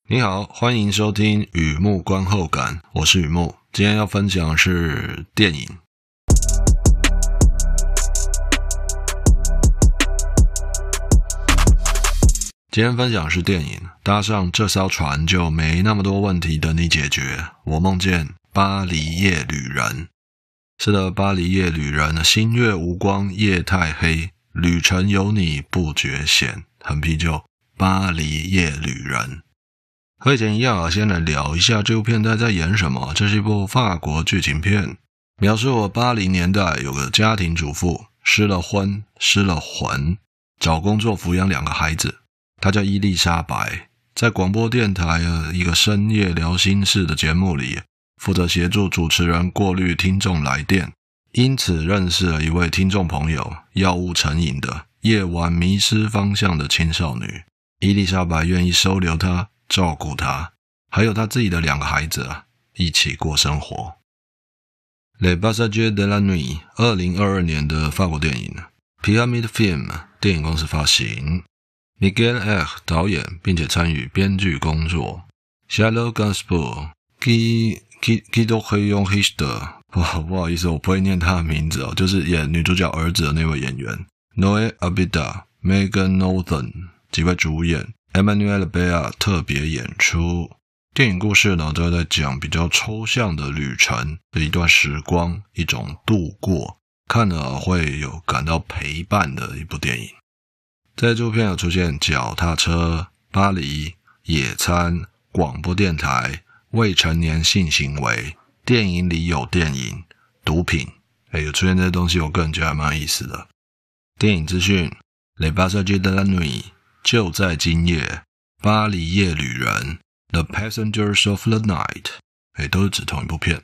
你好，欢迎收听雨幕观后感，我是雨幕。今天要分享的是电影。今天分享的是电影，搭上这艘船就没那么多问题等你解决。我梦见巴黎夜旅人。是的，巴黎夜旅人，星月无光，夜太黑，旅程有你不觉闲。很啤酒，巴黎夜旅人。和以前一样先来聊一下这部片在演什么。这是一部法国剧情片，描述80年代有个家庭主妇失了婚失了魂，找工作抚养2个孩子。她叫伊丽莎白，在广播电台一个深夜聊心事的节目里，负责协助主持人过滤听众来电，因此认识了一位听众朋友，药物成瘾的夜晚迷失方向的青少女。伊丽莎白愿意收留她，照顾他，还有他自己的2个孩子一起过生活。Les Passagers de la Nuit 2022年的法国电影 Pyramid Film 电影公司发行， Miguel H 导演并且参与编剧工作， Charlotte Gainsbourg qui doit用 Hister 不好意思，我不会念他的名字就是演女主角儿子的那位演员， Noé Abida Megan Norton 几位主演，Emmanuel Béat 特别演出。电影故事呢，都在讲比较抽象的旅程的一段时光，一种度过，看了会有感到陪伴的一部电影。在这部片有出现脚踏车、巴黎、野餐、广播电台、未成年性行为，电影里有电影、毒品，有出现这些东西，我个人觉得还蛮有意思的。电影资讯 Les Passagers de la Nuit就在今夜，巴黎夜旅人 The Passengers of the Night 都是指同一部片。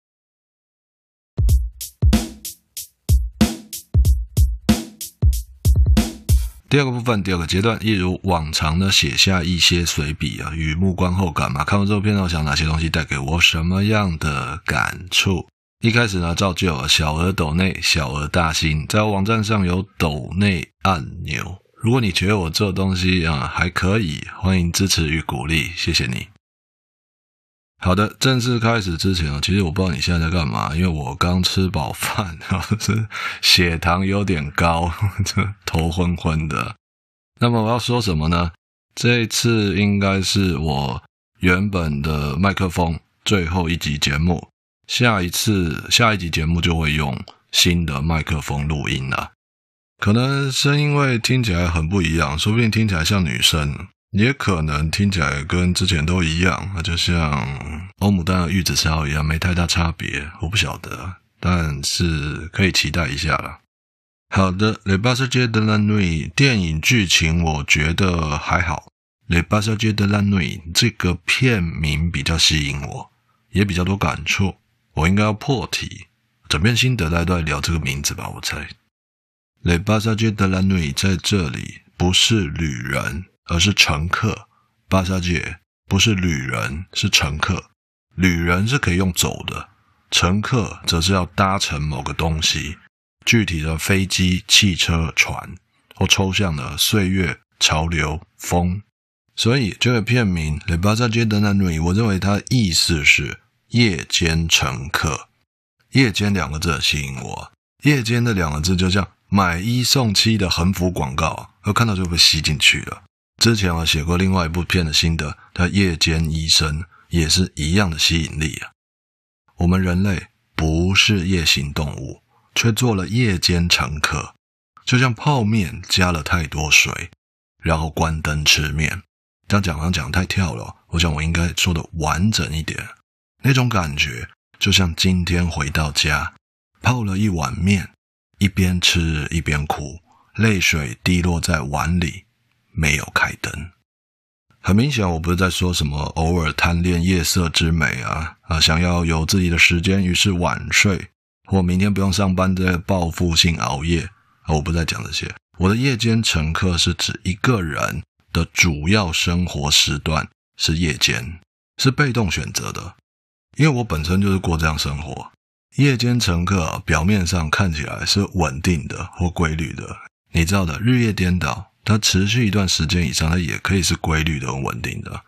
第二个部分，第二个阶段，一如往常的写下一些随笔雨幕观后感嘛。看完这部片我想哪些东西带给我什么样的感触。一开始呢，照旧小额抖内，小额大新，在我网站上有抖内按钮。如果你觉得我做东西还可以，欢迎支持与鼓励，谢谢你。好的，正式开始之前其实我不知道你现在在干嘛，因为我刚吃饱饭，血糖有点高，头昏昏的。那么我要说什么呢？这一次应该是我原本的麦克风最后一集节目，下一集节目就会用新的麦克风录音了。可能声音会听起来很不一样，说不定听起来像女生，也可能听起来跟之前都一样，就像欧姆蛋的玉子烧一样，没太大差别，我不晓得，但是可以期待一下啦。好的， Les Passagers de la Nuit 电影剧情我觉得还好。 Les Passagers de la Nuit 这个片名比较吸引我，也比较多感触，我应该要破题，整篇心得大家都在聊这个名字吧，我猜。Les Passagers de la Nuit 在这里不是旅人，而是乘客。Passager 不是旅人，是乘客。旅人是可以用走的，乘客则是要搭乘某个东西，具体的飞机、汽车、船，或抽象的岁月、潮流、风。所以这个片名 Les Passagers de la Nuit 我认为它的意思是夜间乘客。夜间2个字吸引我，夜间的2个字就像买1送7的横幅广告我看到就被吸进去了。之前我写过另外一部片的心得，它夜间医生也是一样的吸引力我们人类不是夜行动物，却做了夜间乘客，就像泡面加了太多水，然后关灯吃面。这样好像讲太跳了，我想我应该说的完整一点。那种感觉就像今天回到家，泡了一碗面，一边吃一边哭，泪水滴落在碗里，没有开灯。很明显我不是在说什么偶尔贪恋夜色之美想要有自己的时间于是晚睡，或明天不用上班在报复性熬夜我不在讲这些。我的夜间乘客是指一个人的主要生活时段是夜间，是被动选择的，因为我本身就是过这样生活。夜间乘客表面上看起来是稳定的或规律的，你知道的，日夜颠倒，它持续一段时间以上，它也可以是规律的、很稳定的。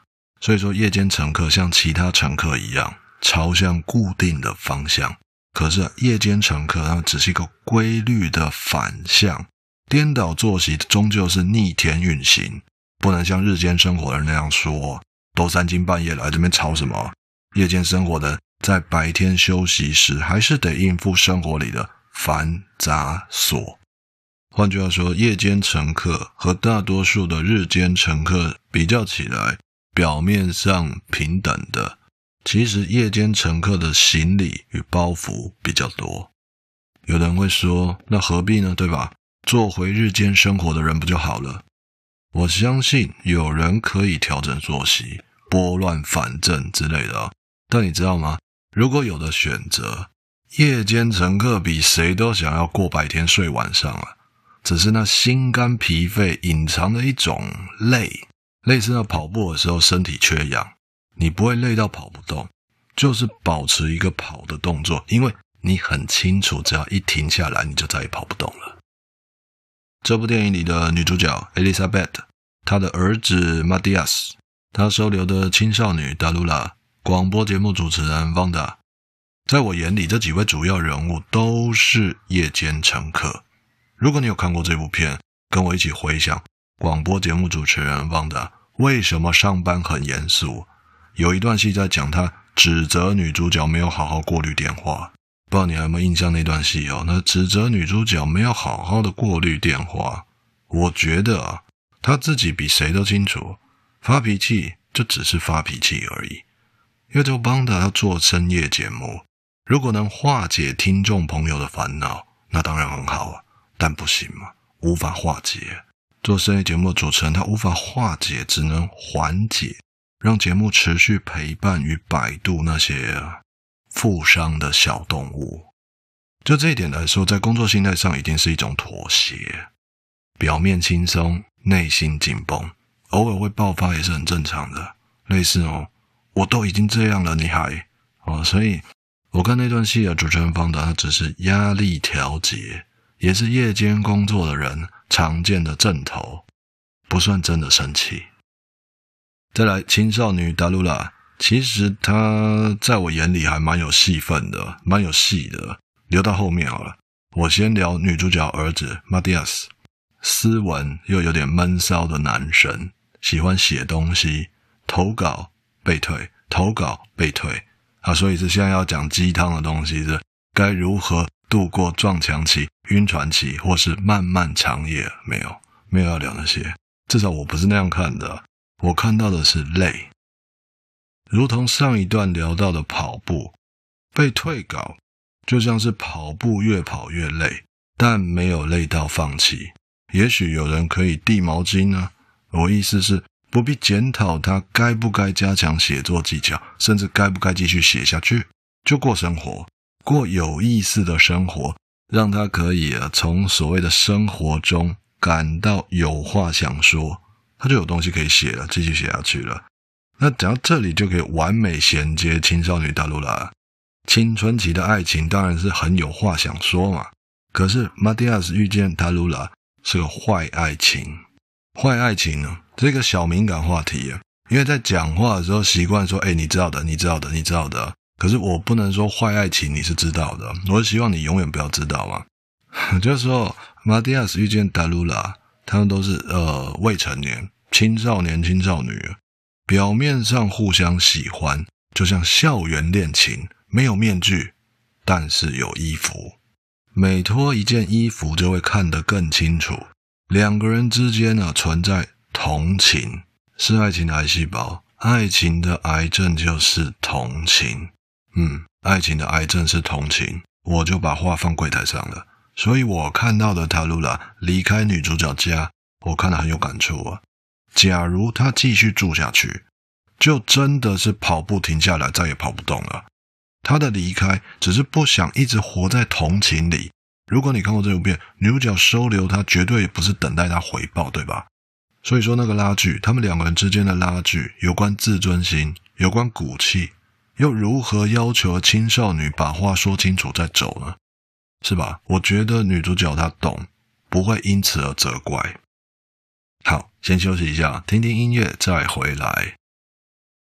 所以说夜间乘客像其他乘客一样朝向固定的方向，可是夜间乘客它只是一个规律的反向，颠倒作息终究是逆天运行，不能像日间生活的人那样说都3更半夜来这边吵什么。夜间生活的在白天休息时还是得应付生活里的繁杂琐。换句话说，夜间乘客和大多数的日间乘客比较起来，表面上平等的，其实夜间乘客的行李与包袱比较多。有人会说，那何必呢，对吧？做回日间生活的人不就好了？我相信有人可以调整作息，拨乱反正之类的但你知道吗？如果有的选择，夜间乘客比谁都想要过白天睡晚上啊，只是那心肝脾肺隐藏的一种累，类似那跑步的时候身体缺氧，你不会累到跑不动，就是保持一个跑的动作，因为你很清楚只要一停下来你就再也跑不动了。这部电影里的女主角 Elizabeth， 她的儿子 Matias， 她收留的青少女 Dalula， 广播节目主持人 Wanda， 在我眼里这几位主要人物都是夜间乘客。如果你有看过这部片，跟我一起回想广播节目主持人 Wanda 为什么上班很严肃。有一段戏在讲他指责女主角没有好好过滤电话，不知道你还有没有印象那段戏那指责女主角没有好好的过滤电话。我觉得他自己比谁都清楚，发脾气就只是发脾气而已。因为这个 Wanda 要做深夜节目，如果能化解听众朋友的烦恼，那当然很好但不行嘛，无法化解。做深夜节目的主持人，他无法化解，只能缓解，让节目持续陪伴与摆渡那些负伤的小动物。就这一点来说，在工作心态上一定是一种妥协。表面轻松，内心紧绷，偶尔会爆发也是很正常的。类似我都已经这样了，你还所以我看那段戏的主持人方达，他只是压力调节，也是夜间工作的人常见的症头，不算真的生气。再来，青少女达鲁拉，其实她在我眼里还蛮有戏份的，蛮有戏的，留到后面好了。我先聊女主角儿子 Matias， 斯文又有点闷骚的男生，喜欢写东西，投稿被退，投稿被退所以是现在要讲鸡汤的东西，是该如何度过撞墙期、晕船期或是漫漫长夜。没有要聊那些，至少我不是那样看的，我看到的是累。如同上一段聊到的跑步被退稿，就像是跑步越跑越累，但没有累到放弃。也许有人可以递毛巾呢，我意思是不必检讨他该不该加强写作技巧，甚至该不该继续写下去，就过生活，过有意思的生活，让他可以从所谓的生活中感到有话想说，他就有东西可以写了，继续写下去了。那讲到这里就可以完美衔接青少女达鲁拉。青春期的爱情当然是很有话想说嘛，可是 Matias 遇见达鲁拉是个坏爱情。坏爱情呢，这个小敏感话题因为在讲话的时候习惯说你知道的，你知道的，你知道的，可是我不能说坏爱情你是知道的，我是希望你永远不要知道嘛。这时候 Matias 遇见达鲁拉，他们都是未成年、青少年、青少女，表面上互相喜欢，就像校园恋情，没有面具，但是有衣服。每脱一件衣服就会看得更清楚，两个人之间存在同情，是爱情的癌细胞，爱情的癌症就是同情。爱情的癌症是同情，我就把话放柜台上了。所以我看到的塔鲁拉离开女主角家，我看得很有感触假如她继续住下去，就真的是跑步停下来再也跑不动了。她的离开只是不想一直活在同情里。如果你看过这部片，女主角收留她绝对不是等待她回报，对吧？所以说那个拉锯，他们两个人之间的拉锯，有关自尊心，有关骨气，又如何要求青少女把话说清楚再走呢？是吧？我觉得女主角她懂，不会因此而责怪。好，先休息一下，听听音乐再回来。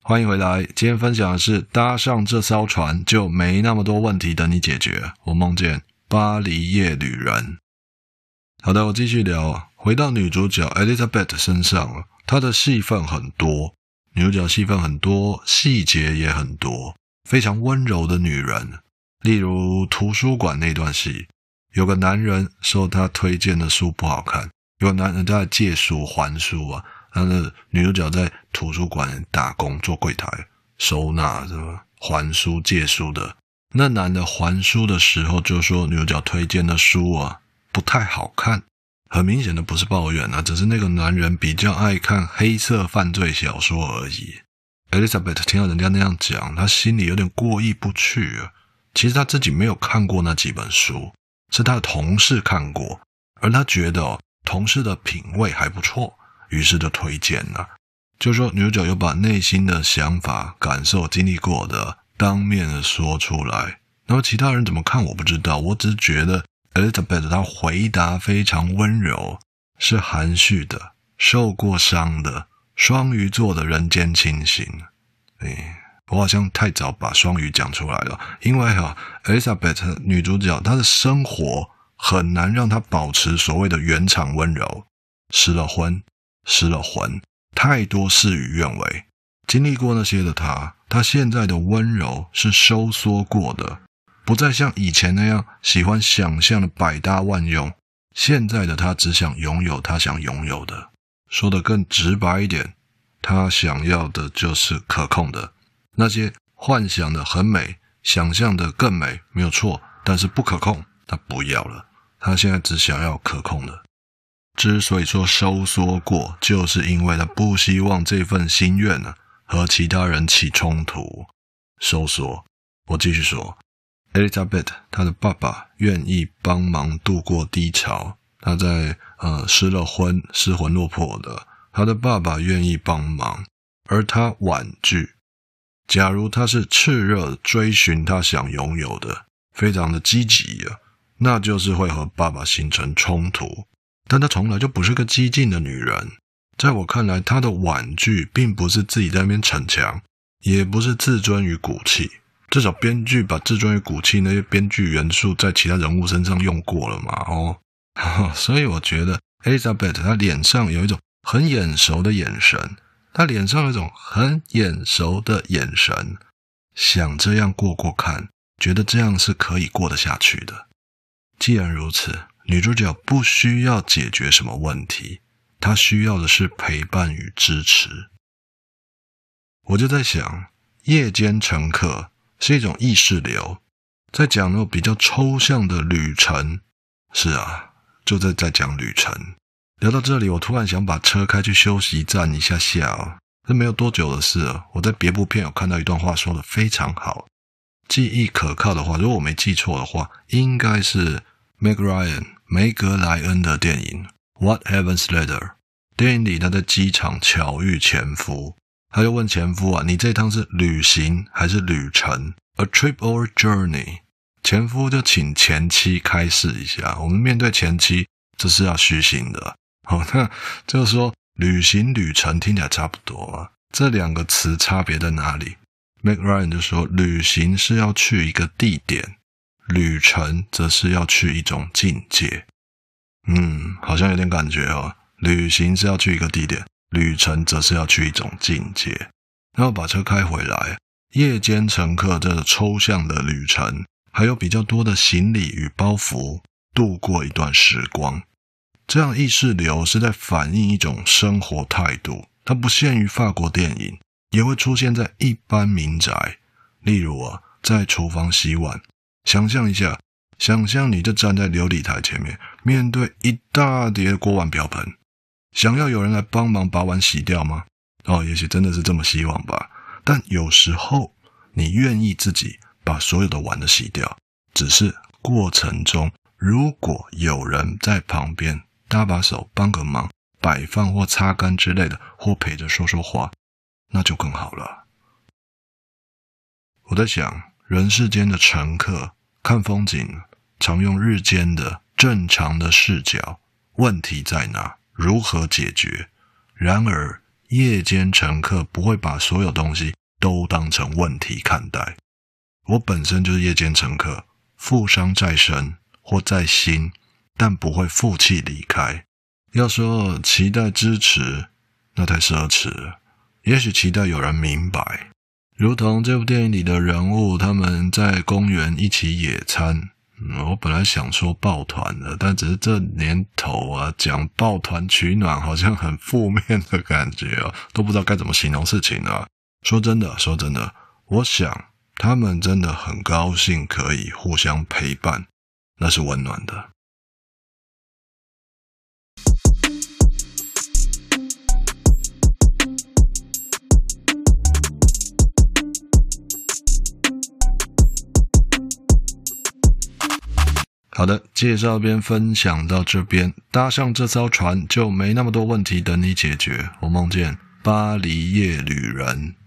欢迎回来，今天分享的是搭上这艘船就没那么多问题等你解决。我梦见巴黎夜旅人。好的，我继续聊，回到女主角 Elizabeth 身上，她的戏份很多，女主角戏份很多，细节也很多，非常温柔的女人。例如图书馆那段戏，有个男人说他推荐的书不好看，有个男人在借书还书啊，他的女主角在图书馆打工做柜台收纳什么还书借书的，那男的还书的时候就说女主角推荐的书啊不太好看，很明显的不是抱怨啊，只是那个男人比较爱看黑色犯罪小说而已。 Elizabeth 听到人家那样讲，她心里有点过意不去啊。其实她自己没有看过那几本书，是她的同事看过，而她觉得同事的品味还不错，于是就推荐了。就说女主角有把内心的想法、感受、经历过的当面的说出来。那么其他人怎么看我不知道，我只是觉得 Elizabeth 她回答非常温柔，是含蓄的，受过伤的，双鱼座的人间清醒。我好像太早把双鱼讲出来了，因为Elizabeth 女主角她的生活很难让她保持所谓的原厂温柔，失了婚，失了魂，太多事与愿违。经历过那些的她现在的温柔是收缩过的，不再像以前那样喜欢想象的百搭万用，现在的她只想拥有她想拥有的。说得更直白一点，她想要的就是可控的。那些幻想的很美，想象的更美，没有错，但是不可控，她不要了。她现在只想要可控的。之所以说收缩过，就是因为她不希望这份心愿和其他人起冲突。收缩。我继续说， Elizabeth 她的爸爸愿意帮忙度过低潮，她在失了婚，失魂落魄的，她的爸爸愿意帮忙，而她婉拒。假如他是炽热追寻他想拥有的，非常的积极那就是会和爸爸形成冲突。但她从来就不是个激进的女人，在我看来，她的婉拒并不是自己在那边逞强，也不是自尊与骨气，至少编剧把自尊与骨气那些编剧元素在其他人物身上用过了嘛所以我觉得 Elizabeth 她脸上有一种很眼熟的眼神，他脸上有一种很眼熟的眼神，想这样过过看，觉得这样是可以过得下去的。既然如此，女主角不需要解决什么问题，她需要的是陪伴与支持。我就在想，夜间乘客是一种意识流，在讲那种比较抽象的旅程。是啊，就在讲旅程。聊到这里，我突然想把车开去休息站一下下这没有多久的事了。我在别部片有看到一段话说得非常好，记忆可靠的话，如果我没记错的话，应该是 Meg Ryan 梅格莱恩的电影 What Happens Later。 电影里他在机场巧遇前夫，他就问前夫你这趟是旅行还是旅程 A trip or journey。 前夫就请前妻开示一下，我们面对前妻这是要虚心的那就是说旅行旅程听起来差不多这两个词差别在哪里？ Meg Ryan 就说旅行是要去一个地点，旅程则是要去一种境界。好像有点感觉旅行是要去一个地点，旅程则是要去一种境界。然后把车开回来，夜间乘客这个抽象的旅程，还有比较多的行李与包袱，度过一段时光。这样意识流是在反映一种生活态度，它不限于法国电影，也会出现在一般民宅。例如在厨房洗碗，想象一下，想象你就站在流理台前面，面对一大叠锅碗瓢盆，想要有人来帮忙把碗洗掉吗？也许真的是这么希望吧。但有时候你愿意自己把所有的碗都洗掉，只是过程中如果有人在旁边搭把手帮个忙，摆放或擦干之类的，或陪着说说话，那就更好了。我在想，人世间的乘客看风景常用日间的正常的视角，问题在哪？如何解决？然而夜间乘客不会把所有东西都当成问题看待。我本身就是夜间乘客，负伤在身或在心，但不会负气离开。要说期待支持，那太奢侈了。也许期待有人明白，如同这部电影里的人物，他们在公园一起野餐。我本来想说抱团的，但只是这年头啊，讲抱团取暖好像很负面的感觉啊，都不知道该怎么形容事情啊。说真的，我想他们真的很高兴可以互相陪伴，那是温暖的。好的，介绍边分享到这边，搭上这艘船就没那么多问题等你解决。我梦见巴黎夜旅人。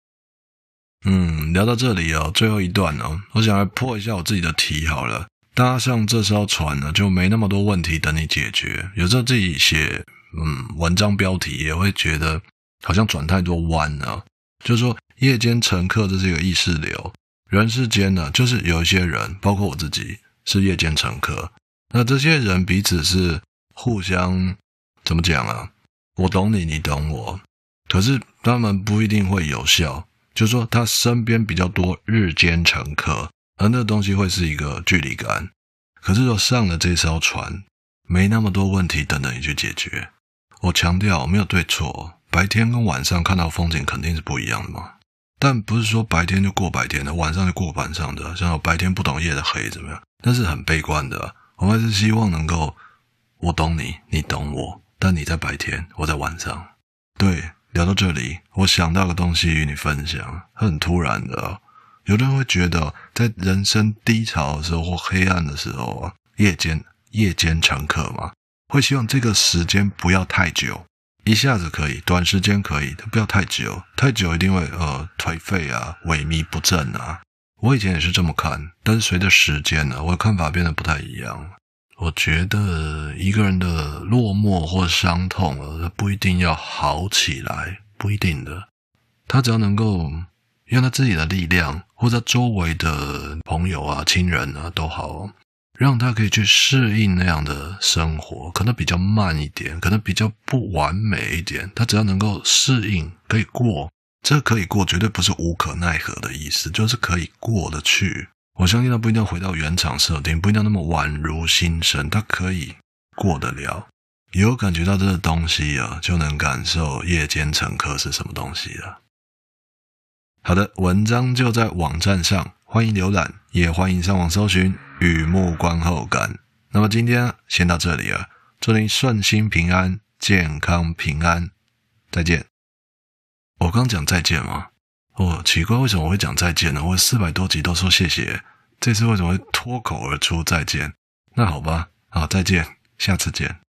聊到这里哦，最后一段哦，我想来破一下我自己的题好了。搭上这艘船呢，就没那么多问题等你解决。有时候自己写文章标题也会觉得好像转太多弯了。就是说夜间乘客这是一个意识流，人世间呢，就是有一些人，包括我自己是夜间乘客，那这些人彼此是互相怎么讲啊？我懂你，你懂我，可是他们不一定会有效。就是说他身边比较多日间乘客，而那东西会是一个距离感。可是说上了这艘船，没那么多问题等着你去解决。我强调没有对错，白天跟晚上看到风景肯定是不一样的嘛。但不是说白天就过白天的，晚上就过晚上的，像白天不懂夜的黑怎么样？那是很悲观的。我们还是希望能够，我懂你，你懂我，但你在白天，我在晚上。对，聊到这里，我想到个东西与你分享，很突然的哦。有的人会觉得，在人生低潮的时候或黑暗的时候啊，夜间乘客嘛，会希望这个时间不要太久。一下子可以，短时间可以，但不要太久，太久一定会颓废啊，萎靡不振啊。我以前也是这么看，但是随着时间呢，我的看法变得不太一样。我觉得一个人的落寞或伤痛不一定要好起来，不一定的。他只要能够用他自己的力量，或者周围的朋友啊、亲人啊都好，让他可以去适应那样的生活，可能比较慢一点，可能比较不完美一点，他只要能够适应，可以过。这可以过绝对不是无可奈何的意思，就是可以过得去。我相信他不一定要回到原厂设定，不一定要那么宛如新生，他可以过得了。有感觉到这个东西啊，就能感受夜间乘客是什么东西了。好的，文章就在网站上，欢迎浏览，也欢迎上网搜寻雨幕观后感。那么今天先到这里了，祝您顺心平安，健康平安，再见。我刚讲再见吗？奇怪，为什么我会讲再见呢？我400多集都说谢谢，这次为什么会脱口而出再见？那好吧，好，再见，下次见。